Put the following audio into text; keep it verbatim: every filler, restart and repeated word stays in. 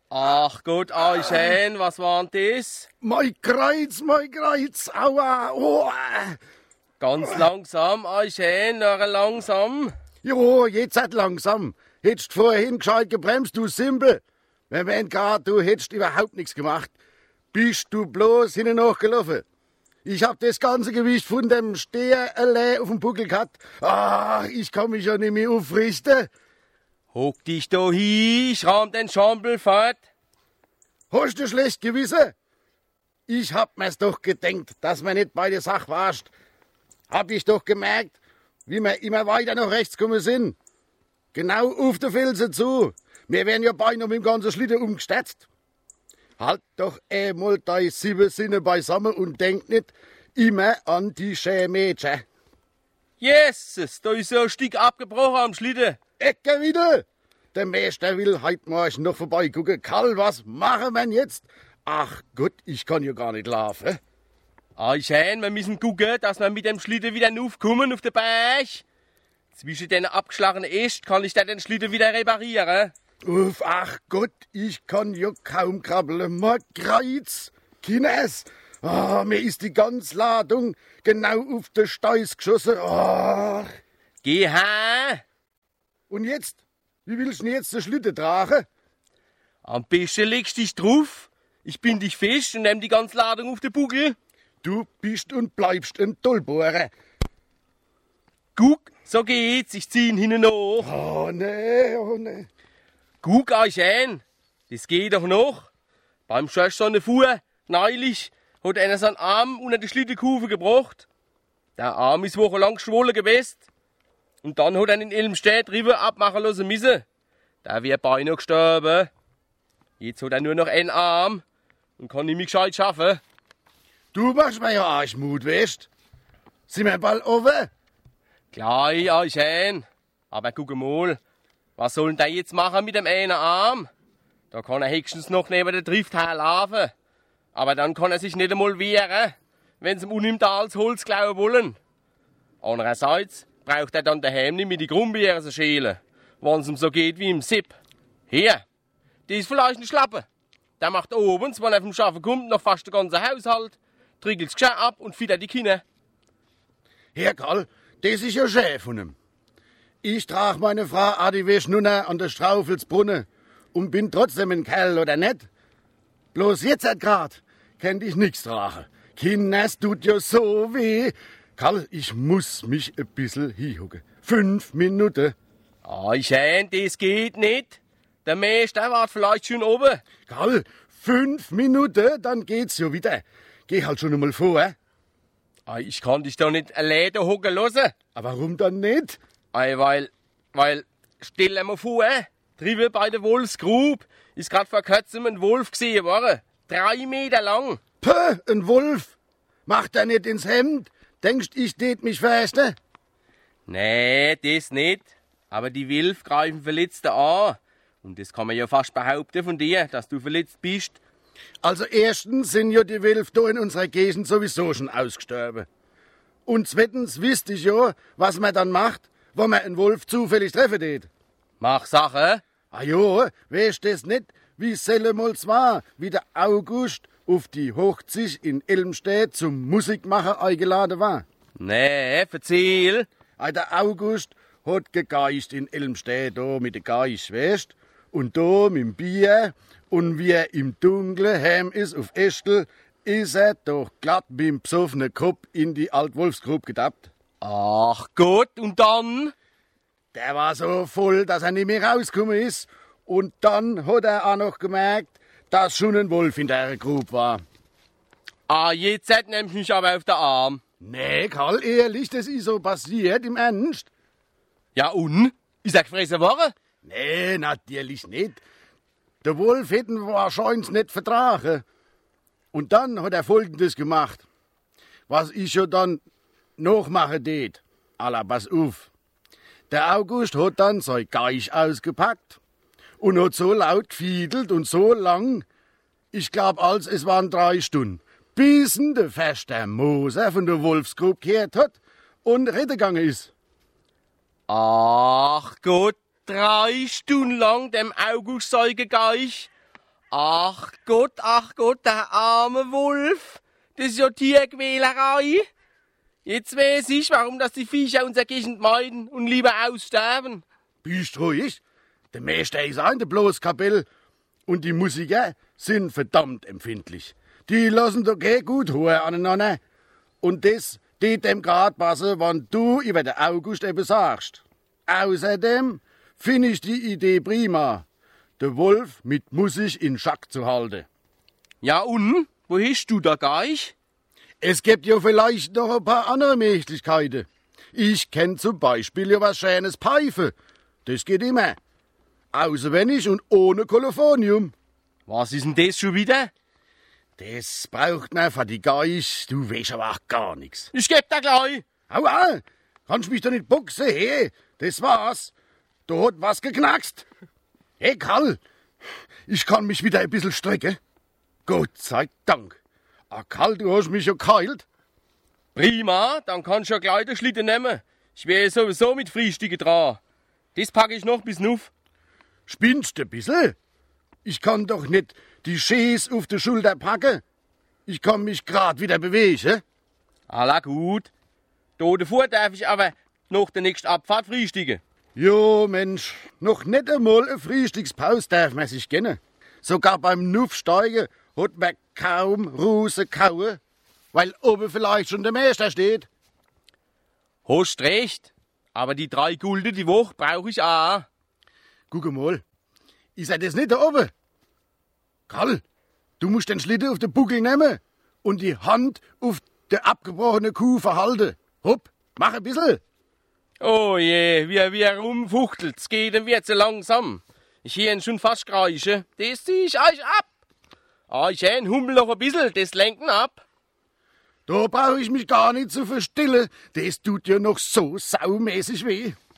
Ach Gott, Eichen, was war denn das? Mein Kreuz, mein Kreuz, aua, oh. Ganz langsam, Eichen, noch langsam. Jo, jetzt halt langsam. Hättest vorhin gescheit gebremst, du Simpel. Wenn man grad, du hättest überhaupt nichts gemacht. Bist du bloß hinten nachgelaufen. Ich hab das ganze Gewicht von dem Steher allein auf dem Buckel gehabt. Ach, ich kann mich ja nicht mehr aufrichten. Hock dich da hin, ich rahm den Schambel fort. Hast du schlecht Gewissen? Ich hab mir's doch gedenkt, dass wir nicht bei der Sache warst. Hab ich doch gemerkt, wie wir immer weiter nach rechts gekommen sind. Genau auf der Felsen zu. Wir wären ja beinahe mit dem ganzen Schlitten umgestetzt. Halt doch einmal deine sieben Sinne beisammen und denk nicht immer an die schönen Mädchen. Jesus, da ist so ein Stück abgebrochen am Schlitten. Ecke wieder! Der Meister will heute Morgen noch vorbeigucken. Karl, was machen wir jetzt? Ach Gott, ich kann ja gar nicht laufen. Eichen, wir müssen gucken, dass wir mit dem Schlitten wieder aufkommen auf den Berg. Zwischen den abgeschlagenen Ästen kann ich dann den Schlitten wieder reparieren. Uff, ach Gott, ich kann ja kaum krabbeln. Mein Kreuz, Kines. Ah, mir ist die ganze Ladung genau auf den Steiß geschossen. Ach. Geh her. Und jetzt? Wie willst du denn jetzt den Schlitten tragen? Am besten legst dich drauf. Ich bin dich fest und nehm die ganze Ladung auf den Buckel. Du bist und bleibst ein Tollbohrer. Guck, so geht's. Ich zieh ihn hinten hoch. Oh nee, oh nee. Guck euch an. Das geht doch noch. Beim Schösch so eine Fuhr, neulich, hat einer seinen Arm unter die Schlittenkufe gebracht. Der Arm ist wochenlang geschwollen gewesen. Und dann hat er in Elmstedt drüber abmachen lassen müssen. Der wäre beinahe gestorben. Jetzt hat er nur noch einen Arm und kann nicht mehr gescheit schaffen. Du machst mir ja Arschmut, weißt? Sind wir bald oben? Gleich, Eichen. Aber guck mal, was soll denn der jetzt machen mit dem einen Arm? Da kann er höchstens noch neben der Trift herlaufen. Aber dann kann er sich nicht einmal wehren, wenn sie ihm unimtal das Holz klauen wollen. Andererseits braucht er dann daheim nicht mit die Grumbeeren zu schälen, wenn es ihm so geht wie im Sipp. Hier, die ist vielleicht eine Schlappe. Der macht abends, wenn er vom Schaffen kommt, noch fast den ganzen Haushalt, trickelt das Geschirr ab und füttert die Kinder. Herr Karl, das ist ja schön von ihm. Ich trag meine Frau Adi Wäsch nun an der Straufelsbrunne und bin trotzdem ein Kerl, oder nicht? Bloß jetzt hat grad, kennt ich nix tragen. Kinders tut ja so weh. Karl, ich muss mich ein bisschen hinhucken. Fünf Minuten. Eichen, das geht nicht. Der Meister war vielleicht schon oben. Karl, fünf Minuten, dann geht's ja wieder. Geh halt schon einmal vor. Ei, ich kann dich doch nicht alleine da hocken lassen. Aber warum dann nicht? Ei, weil, weil, stell dir mal vor, drüben bei der Wolfsgrube ist grad vor kurzem ein Wolf gesehen worden. Drei Meter lang. Puh, ein Wolf. Macht er nicht ins Hemd? Denkst, ich tät mich verhesten? Nee, das nicht. Aber die Wölfe greifen Verletzte an. Und das kann man ja fast behaupten von dir, dass du verletzt bist. Also erstens sind ja die Wölfe da in unserer Gegend sowieso schon ausgestorben. Und zweitens wisst ich ja, was man dann macht, wenn man einen Wolf zufällig treffen tät. Mach Sache. Ah jo, weißt das nicht, wie es sellemals war, wie der August auf die Hochzeit in Elmstedt zum Musikmachen eingeladen war? Nee, erzähl. Ah, der August hat gegeist in Elmstedt da mit der Geist, weißt? Und da mit dem Bier und wie er im Dunkeln heim ist auf Estel, ist er doch glatt mit dem besoffenen Kopf in die Altwolfsgrube getappt. Ach Gott, und dann? Der war so voll, dass er nicht mehr rausgekommen ist. Und dann hat er auch noch gemerkt, dass schon ein Wolf in der Grube war. Ah, jetzt nimmt mich aber auf den Arm. Nee, Karl, ehrlich, das ist so passiert, im Ernst. Ja und? Ist er gefressen worden? Nee, natürlich nicht. Der Wolf hätten wahrscheinlich nicht vertragen. Und dann hat er Folgendes gemacht. Was ich ja dann noch machen tät. Alla, pass auf. Der August hat dann sein Geich ausgepackt und hat so laut gefiedelt und so lang, ich glaub, als es waren drei Stunden, bis ihn der feste Moser von der Wolfsgrube gehört hat und rettegegangen ist. Ach Gott, drei Stunden lang dem August sei gegeich. Ach Gott, ach Gott, der arme Wolf. Das ist ja Tierquälerei. Jetzt weiß ich, warum das die Viecher unserer Gegend meiden und lieber aussterben. Bist ruhig. Der Meister ist auch in der Bloßkapelle. Und die Musiker sind verdammt empfindlich. Die lassen doch kein gut Hoher aneinander. Und das tät dem grad passen, wenn du über den August eben sagst. Außerdem finde ich die Idee prima, den Wolf mit Musik in Schach zu halten. Ja und? Wo hast du da gleich? Es gibt ja vielleicht noch ein paar andere Möglichkeiten. Ich kenn zum Beispiel ja was schönes Pfeife. Das geht immer. Auswendig und ohne Kolophonium. Was ist denn das schon wieder? Das braucht man für die Geist. Du weißt aber auch gar nichts. Ich geb da gleich. Aua, kannst mich doch nicht boxen, hey. Das war's. Da hat was geknackst. Hey, Karl, ich kann mich wieder ein bisschen strecken. Gott sei Dank. Ah, Karl, du hast mich schon geheilt. Prima, dann kannst du ja gleich den Schlitten nehmen. Ich wäre sowieso mit Frühstücke dran. Das packe ich noch bis nuf. Spinnst du ein bisschen? Ich kann doch nicht die Schäs auf die Schulter packen. Ich kann mich grad wieder bewegen. Alla gut. Da davor darf ich aber noch der nächsten Abfahrt frühstücken. Jo, Mensch, noch nicht einmal eine Frühstückspause darf man sich gönnen. Sogar beim Nuffsteigen hat man kaum Ruse kauen, weil oben vielleicht schon der Meister steht. Hast recht, aber die drei Gulden die Woche brauche ich auch. Guck mal, ist das nicht da oben? Karl, du musst den Schlitten auf den Buckel nehmen und die Hand auf der abgebrochene Kuh verhalten. Hopp, mach ein bisschen. Oh je, wie er, wie er rumfuchtelt, es geht ihm wird so langsam. Ich hier ihn schon fast kreischen, das zieh ich euch ab. Ah, ich hin, hummel noch ein bisschen, das lenken ab. Da brauche ich mich gar nicht zu verstillen, das tut ja noch so saumäßig weh.